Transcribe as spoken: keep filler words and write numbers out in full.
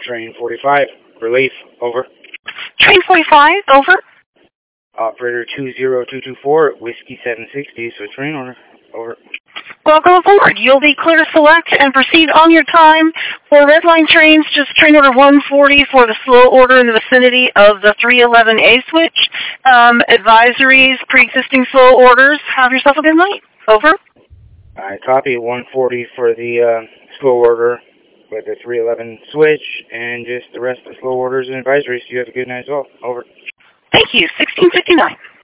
Train forty-five, relief, over. Train forty-five, over. Operator two zero two two four, Whiskey seven sixty, so train order, over. Welcome aboard. You'll be clear to select and proceed on your time. For red line trains, just train order one forty for the slow order in the vicinity of the three eleven A switch. Um, advisories, pre-existing slow orders. Have yourself a good night. Over. I copy one forty for the uh, slow order with the three eleven switch, and just the rest of the slow orders and advisories. You have a good night as well. Over. Thank you. sixteen fifty-nine.